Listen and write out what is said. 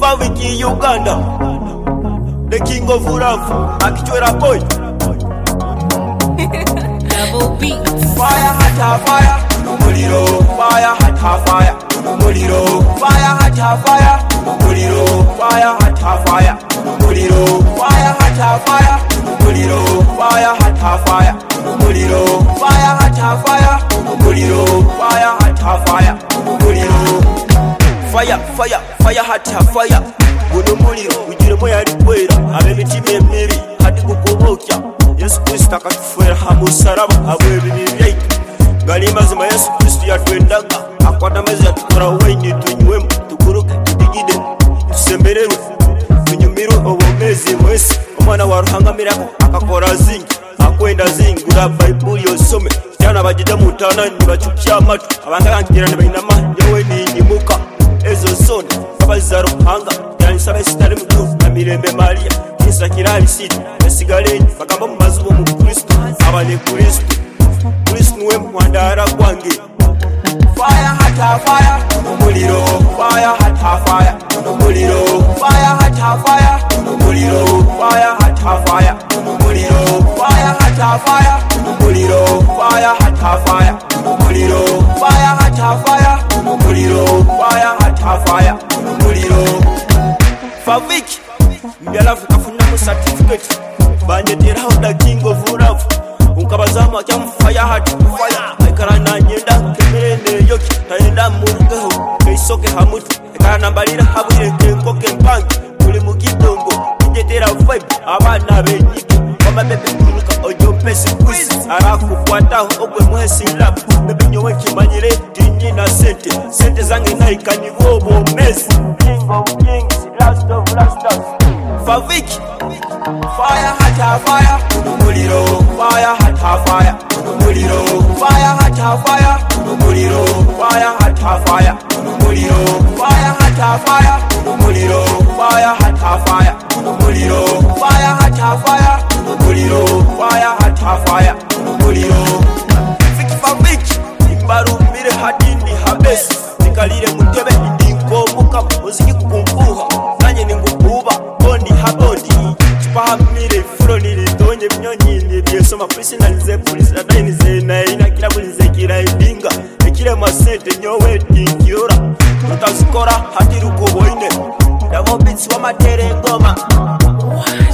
Faviki Uganda, the king of love, Akichwera boy. Double beat. Fire hot fire, muliro. Fire hot fire, muliro. Fire hot fire, muliro. Fire hot fire, muliro. Fire hot fire, muliro. Fire hot fire, muliro. Fire hot fire, muliro. Fire hot fire, muliro. Fire, fire, fire hot fire. Guno muliro, ujiremo yali kwera. Abemitima emibi, hadi kukubokya. Yesu Kristo akatufera hamusaraba abwebibi byaitu. Gali mazima Yesu Kristo yatwendaga akwata mezi yatukora wenye tunywemu tukuruke tudigide tusembererwe tunyumirwe obwomezi mwesi omwana wa Ruhangamirako akakora zingi akwenda zingura Bayibuli osome cyana bagida mutana nibacukya amatu abangarankira nebayinama yewe ninyimuka ezo zone abaza Ruhanga yanisaba sitari mutu na Mirembe Maria Kisa kirali siti esigaleni bagamba mu mazubo mu Kristo abane Kristo Kristo niwe mwandara gwange. Fire hot fire, muliro. Fire hot fire, muliro. Fire hot fire, muliro. Fire hot fire, muliro. Fire hot fire, muliro. Fire hot fire, muliro. Fire hot fire, muliro. Fire hot fire, muliro. Faviki Mbiyalafu kafuna mu certificate banyeteraho da king of love unkabazama kya fire hot fire ekara na nyenda kemene yoki tayenda murugeho keisoke hamutu ekara nambalira habire kenkoke mpangi kuli mukidongo njetera vibe abana benyike kama bebe kuruka ojo pesi quiz arakukwataho ogwe mwesi lap bebe nyowe kimanyire tinyi na sente zange naikani bobo mesi king of kings last of lasters Faviki Fire hot fire, muliro. Fire hot fire, muliro. Fire hot fire, muliro. Fire hot fire, muliro. Fire hot fire, muliro. Fire hot fire, muliro. Fire hot fire, muliro. Fire hot fire, muliro. Fiki Faviki imbaru mire hadini habesi nikalire mutebe ndinko muka muziki kukumbuha nanye ningukuba bondi habondi Pamire froni litonye mnyonyini byesoma personalize police adainize na ina kila bulize kila idinga ekile masente nyowe tinkyura utazikora hatiruko boine ndabo bitsi wa matere ngoma